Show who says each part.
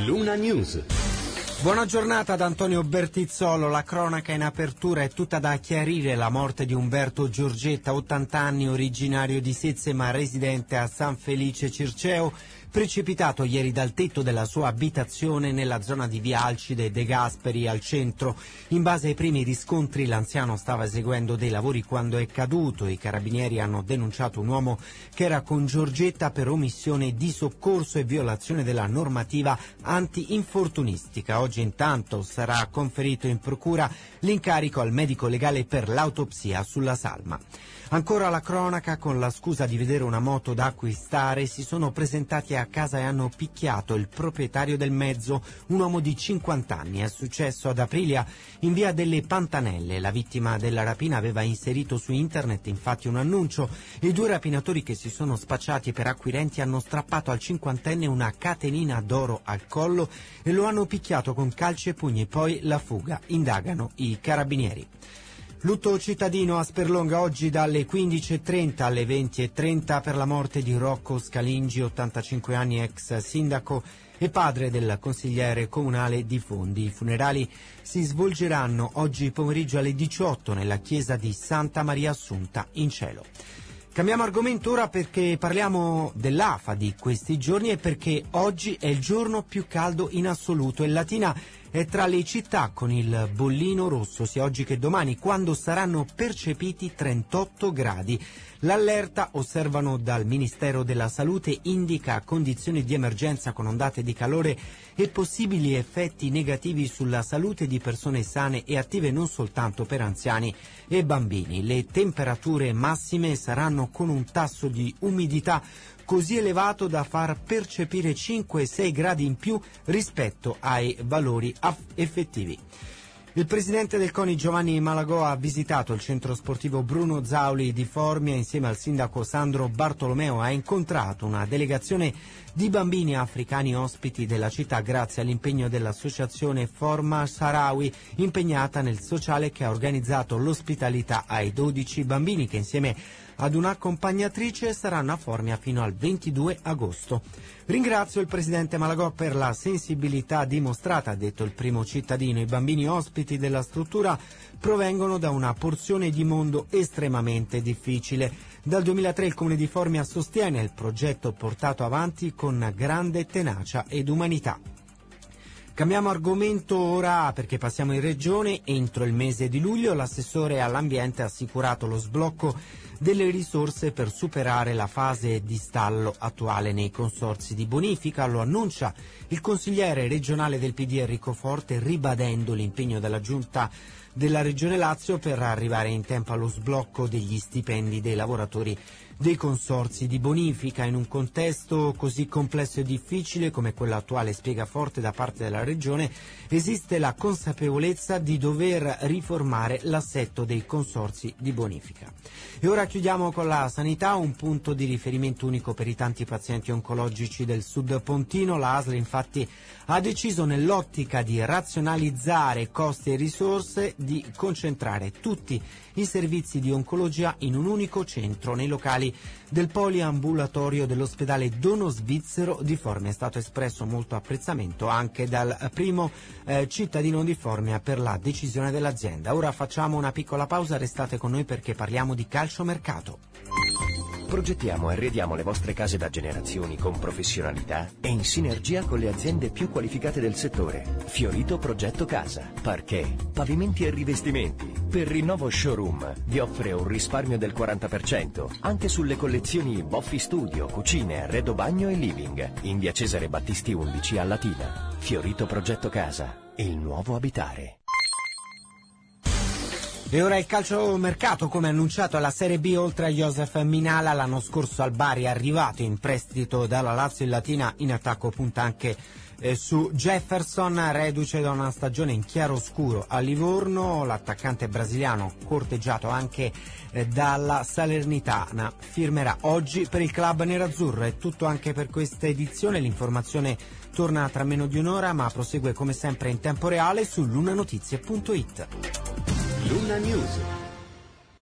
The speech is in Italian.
Speaker 1: Luna News.
Speaker 2: Buona giornata ad Antonio Bertizzolo. La cronaca in apertura è tutta da chiarire. La morte di Umberto Giorgetta, 80 anni, originario di Sezze ma residente a San Felice Circeo, precipitato ieri dal tetto della sua abitazione nella zona di via Alcide De Gasperi al centro. In base ai primi riscontri l'anziano stava eseguendo dei lavori quando è caduto. I carabinieri hanno denunciato un uomo che era con Giorgetta per omissione di soccorso e violazione della normativa anti-infortunistica. Oggi intanto sarà conferito in procura l'incarico al medico legale per l'autopsia sulla salma. Ancora la cronaca, con la scusa di vedere una moto da acquistare, si sono presentati a casa e hanno picchiato il proprietario del mezzo, un uomo di 50 anni. È successo ad Aprilia, in via delle Pantanelle. La vittima della rapina aveva inserito su internet infatti un annuncio. I due rapinatori che si sono spacciati per acquirenti hanno strappato al cinquantenne una catenina d'oro al collo e lo hanno picchiato con calci e pugni, poi la fuga. Indagano i carabinieri. Lutto cittadino a Sperlonga oggi dalle 15.30 alle 20.30 per la morte di Rocco Scalingi, 85 anni, ex sindaco e padre del consigliere comunale di Fondi. I funerali si svolgeranno oggi pomeriggio alle 18 nella chiesa di Santa Maria Assunta in cielo. Cambiamo argomento ora perché parliamo dell'afa di questi giorni e perché oggi è il giorno più caldo in assoluto e Latina è tra le città con il bollino rosso sia oggi che domani, quando saranno percepiti 38 gradi. L'allerta, osservano dal Ministero della Salute, indica condizioni di emergenza con ondate di calore e possibili effetti negativi sulla salute di persone sane e attive, non soltanto per anziani e bambini. Le temperature massime saranno con un tasso di umidità così elevato da far percepire 5-6 gradi in più rispetto ai valori effettivi. Il presidente del CONI Giovanni Malagò ha visitato il centro sportivo Bruno Zauli di Formia insieme al sindaco Sandro Bartolomeo. Ha incontrato una delegazione di bambini africani ospiti della città grazie all'impegno dell'associazione Forma Sahrawi, impegnata nel sociale, che ha organizzato l'ospitalità ai 12 bambini che insieme ad un'accompagnatrice saranno a Formia fino al 22 agosto. Ringrazio il presidente Malagò per la sensibilità dimostrata, ha detto il primo cittadino. I bambini ospiti della struttura provengono da una porzione di mondo estremamente difficile. Dal 2003 il Comune di Formia sostiene il progetto portato avanti con grande tenacia ed umanità. Cambiamo argomento ora perché passiamo in regione. Entro il mese di luglio l'assessore all'ambiente ha assicurato lo sblocco delle risorse per superare la fase di stallo attuale nei consorzi di bonifica. Lo annuncia il consigliere regionale del PD Enrico Forte, ribadendo l'impegno della Giunta della Regione Lazio per arrivare in tempo allo sblocco degli stipendi dei lavoratori dei consorzi di bonifica. In un contesto così complesso e difficile come quello attuale, spiega Forte, da parte della Regione esiste la consapevolezza di dover riformare l'assetto dei consorzi di bonifica. E ora chiudiamo con la sanità, un punto di riferimento unico per i tanti pazienti oncologici del Sud Pontino. La ASL infatti ha deciso, nell'ottica di razionalizzare costi e risorse, di concentrare tutti i servizi di oncologia in un unico centro nei locali del poliambulatorio dell'ospedale Dono Svizzero di Formia. È stato espresso molto apprezzamento anche dal primo cittadino di Formia per la decisione dell'azienda. Ora facciamo una piccola pausa, restate con noi perché parliamo di calciomercato.
Speaker 3: Progettiamo e arrediamo le vostre case da generazioni con professionalità e in sinergia con le aziende più qualificate del settore. Fiorito Progetto Casa, parquet, pavimenti e rivestimenti. Per Rinnovo Showroom vi offre un risparmio del 40% anche sulle collezioni Boffi Studio, cucine, arredo bagno e living. In via Cesare Battisti 11 a Latina. Fiorito Progetto Casa, il nuovo abitare.
Speaker 2: E ora il calciomercato, come annunciato alla Serie B, oltre a Joseph Minala, l'anno scorso al Bari è arrivato in prestito dalla Lazio in Latina. In attacco punta anche su Jefferson, reduce da una stagione in chiaroscuro a Livorno. L'attaccante brasiliano, corteggiato anche dalla Salernitana, firmerà oggi per il club nerazzurro. È tutto anche per questa edizione. L'informazione torna tra meno di un'ora, ma prosegue come sempre in tempo reale su lunanotizie.it.
Speaker 1: Luna News.